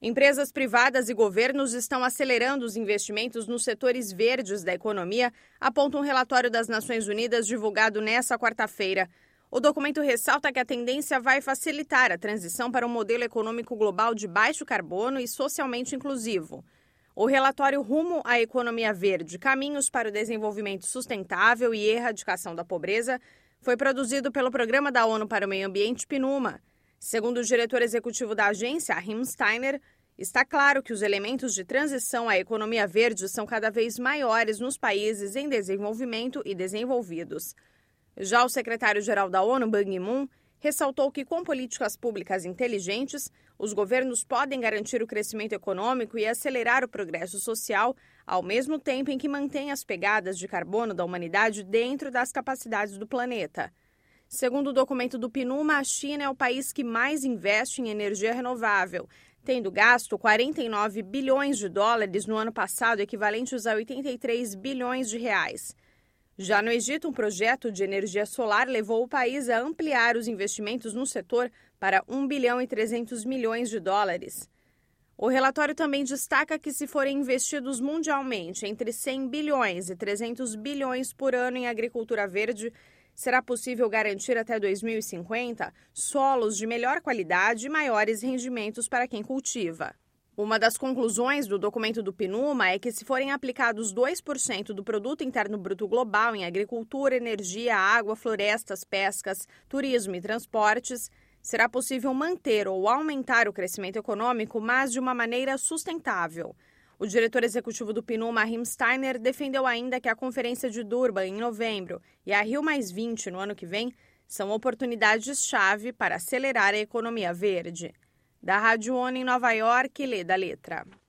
Empresas privadas e governos estão acelerando os investimentos nos setores verdes da economia, aponta um relatório das Nações Unidas divulgado nesta quarta-feira. O documento ressalta que a tendência vai facilitar a transição para um modelo econômico global de baixo carbono e socialmente inclusivo. O relatório Rumo à Economia Verde, Caminhos para o Desenvolvimento Sustentável e Erradicação da Pobreza foi produzido pelo Programa da ONU para o Meio Ambiente, PNUMA. Segundo o diretor executivo da agência, Rahim Steiner, está claro que os elementos de transição à economia verde são cada vez maiores nos países em desenvolvimento e desenvolvidos. Já o secretário-geral da ONU, Ban Ki-moon, ressaltou que com políticas públicas inteligentes, os governos podem garantir o crescimento econômico e acelerar o progresso social, ao mesmo tempo em que mantém as pegadas de carbono da humanidade dentro das capacidades do planeta. Segundo o documento do PNUMA, a China é o país que mais investe em energia renovável, tendo gasto 49 bilhões de dólares no ano passado, equivalentes a 83 bilhões de reais. Já no Egito, um projeto de energia solar levou o país a ampliar os investimentos no setor para 1 bilhão e 300 milhões de dólares. O relatório também destaca que, se forem investidos mundialmente entre 100 bilhões e 300 bilhões por ano em agricultura verde, será possível garantir até 2050 solos de melhor qualidade e maiores rendimentos para quem cultiva. Uma das conclusões do documento do PNUMA é que, se forem aplicados 2% do Produto Interno Bruto Global em agricultura, energia, água, florestas, pescas, turismo e transportes, será possível manter ou aumentar o crescimento econômico, mas de uma maneira sustentável. O diretor executivo do PNUMA, Rahim Steiner, defendeu ainda que a Conferência de Durban, em novembro, e a Rio+20, no ano que vem, são oportunidades-chave para acelerar a economia verde. Da Rádio ONU em Nova York, Leda Letra.